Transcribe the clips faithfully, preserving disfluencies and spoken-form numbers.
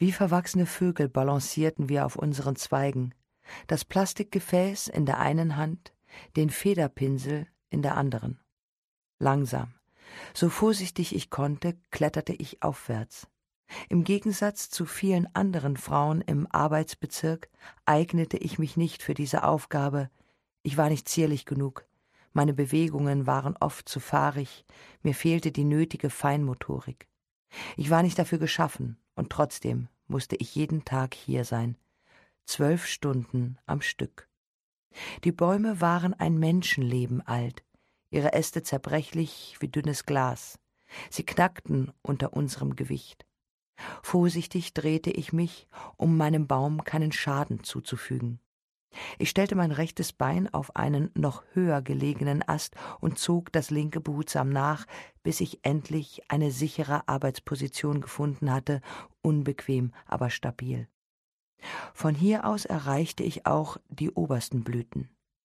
Wie verwachsene Vögel balancierten wir auf unseren Zweigen, das Plastikgefäß in der einen Hand, den Federpinsel in der anderen. Langsam, so vorsichtig ich konnte, kletterte ich aufwärts. Im Gegensatz zu vielen anderen Frauen im Arbeitsbezirk eignete ich mich nicht für diese Aufgabe. Ich war nicht zierlich genug. Meine Bewegungen waren oft zu fahrig, mir fehlte die nötige Feinmotorik. Ich war nicht dafür geschaffen, und trotzdem musste ich jeden Tag hier sein. Zwölf Stunden am Stück. Die Bäume waren ein Menschenleben alt, ihre Äste zerbrechlich wie dünnes Glas. Sie knackten unter unserem Gewicht. Vorsichtig drehte ich mich, um meinem Baum keinen Schaden zuzufügen. Ich stellte mein rechtes Bein auf einen noch höher gelegenen Ast und zog das linke behutsam nach, bis ich endlich eine sichere Arbeitsposition gefunden hatte, unbequem, aber stabil. Von hier aus erreichte ich auch die obersten Blüten.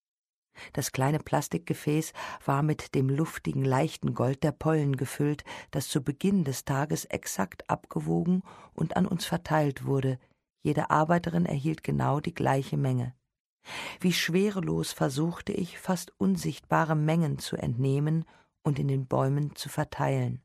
Das kleine Plastikgefäß war mit dem luftigen, leichten Gold der Pollen gefüllt, das zu Beginn des Tages exakt abgewogen und an uns verteilt wurde. Jede Arbeiterin erhielt genau die gleiche Menge. Wie schwerelos versuchte ich, fast unsichtbare Mengen zu entnehmen und in den Bäumen zu verteilen.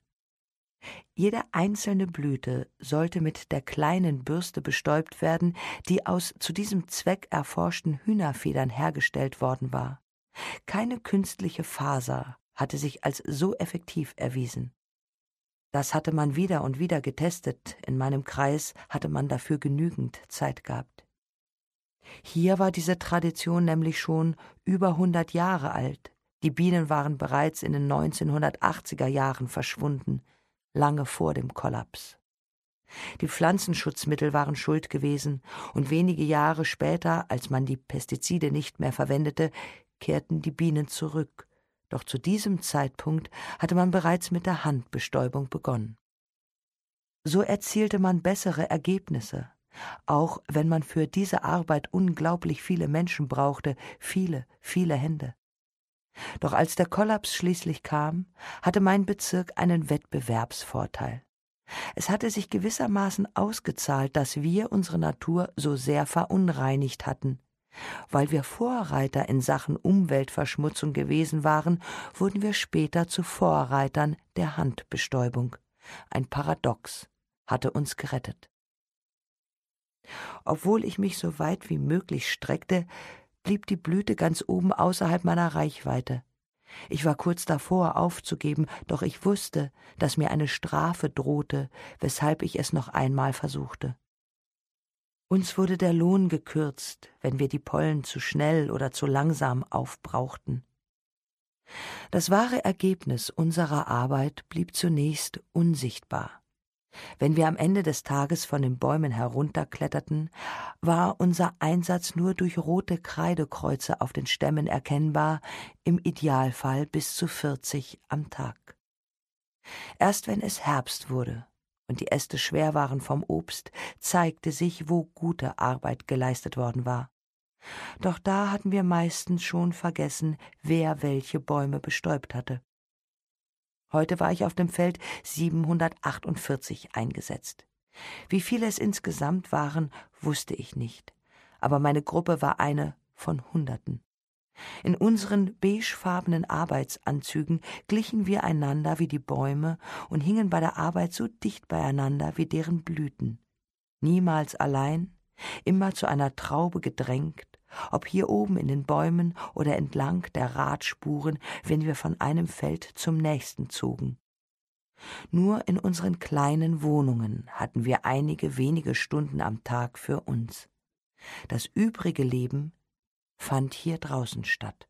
Jede einzelne Blüte sollte mit der kleinen Bürste bestäubt werden, die aus zu diesem Zweck erforschten Hühnerfedern hergestellt worden war. Keine künstliche Faser hatte sich als so effektiv erwiesen. Das hatte man wieder und wieder getestet, in meinem Kreis hatte man dafür genügend Zeit gehabt. Hier war diese Tradition nämlich schon über hundert Jahre alt. Die Bienen waren bereits in den neunzehnhundertachtziger Jahren verschwunden, lange vor dem Kollaps. Die Pflanzenschutzmittel waren schuld gewesen, und wenige Jahre später, als man die Pestizide nicht mehr verwendete, kehrten die Bienen zurück. Doch zu diesem Zeitpunkt hatte man bereits mit der Handbestäubung begonnen. So erzielte man bessere Ergebnisse, auch wenn man für diese Arbeit unglaublich viele Menschen brauchte, viele, viele Hände. Doch als der Kollaps schließlich kam, hatte mein Bezirk einen Wettbewerbsvorteil. Es hatte sich gewissermaßen ausgezahlt, dass wir unsere Natur so sehr verunreinigt hatten. Weil wir Vorreiter in Sachen Umweltverschmutzung gewesen waren, wurden wir später zu Vorreitern der Handbestäubung. Ein Paradox hatte uns gerettet. Obwohl ich mich so weit wie möglich streckte, blieb die Blüte ganz oben außerhalb meiner Reichweite. Ich war kurz davor, aufzugeben, doch ich wusste, dass mir eine Strafe drohte, weshalb ich es noch einmal versuchte. Uns wurde der Lohn gekürzt, wenn wir die Pollen zu schnell oder zu langsam aufbrauchten. Das wahre Ergebnis unserer Arbeit blieb zunächst unsichtbar. Wenn wir am Ende des Tages von den Bäumen herunterkletterten, war unser Einsatz nur durch rote Kreidekreuze auf den Stämmen erkennbar, im Idealfall bis zu vierzig am Tag. Erst wenn es Herbst wurde und die Äste schwer waren vom Obst, zeigte sich, wo gute Arbeit geleistet worden war. Doch da hatten wir meistens schon vergessen, wer welche Bäume bestäubt hatte. Heute war ich auf dem Feld siebenhundertachtundvierzig eingesetzt. Wie viele es insgesamt waren, wusste ich nicht, aber meine Gruppe war eine von Hunderten. In unseren beigefarbenen Arbeitsanzügen glichen wir einander wie die Bäume und hingen bei der Arbeit so dicht beieinander wie deren Blüten. Niemals allein, immer zu einer Traube gedrängt, ob hier oben in den Bäumen oder entlang der Radspuren, wenn wir von einem Feld zum nächsten zogen. Nur in unseren kleinen Wohnungen hatten wir einige wenige Stunden am Tag für uns. Das übrige Leben fand hier draußen statt.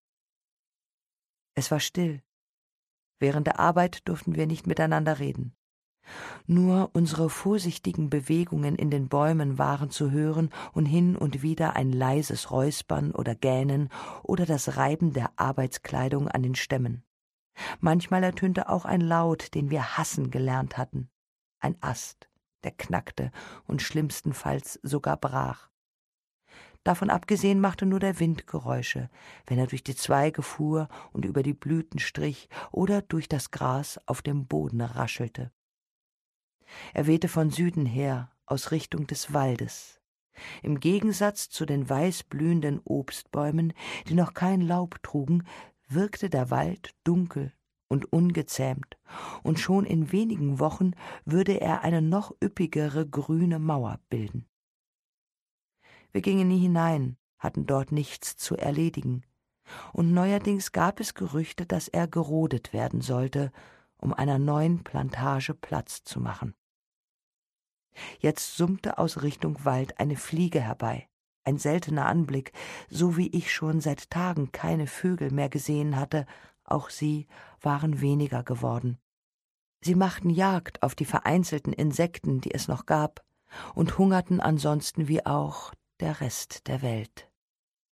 Es war still. Während der Arbeit durften wir nicht miteinander reden. Nur unsere vorsichtigen Bewegungen in den Bäumen waren zu hören und hin und wieder ein leises Räuspern oder Gähnen oder das Reiben der Arbeitskleidung an den Stämmen. Manchmal ertönte auch ein Laut, den wir hassen gelernt hatten. Ein Ast, der knackte und schlimmstenfalls sogar brach. Davon abgesehen machte nur der Wind Geräusche, wenn er durch die Zweige fuhr und über die Blüten strich oder durch das Gras auf dem Boden raschelte. Er wehte von Süden her, aus Richtung des Waldes. Im Gegensatz zu den weißblühenden Obstbäumen, die noch kein Laub trugen, wirkte der Wald dunkel und ungezähmt, und schon in wenigen Wochen würde er eine noch üppigere grüne Mauer bilden. Wir gingen nie hinein, hatten dort nichts zu erledigen, und neuerdings gab es Gerüchte, dass er gerodet werden sollte, um einer neuen Plantage Platz zu machen. Jetzt summte aus Richtung Wald eine Fliege herbei, ein seltener Anblick, so wie ich schon seit Tagen keine Vögel mehr gesehen hatte, auch sie waren weniger geworden. Sie machten Jagd auf die vereinzelten Insekten, die es noch gab, und hungerten ansonsten wie auch der Rest der Welt.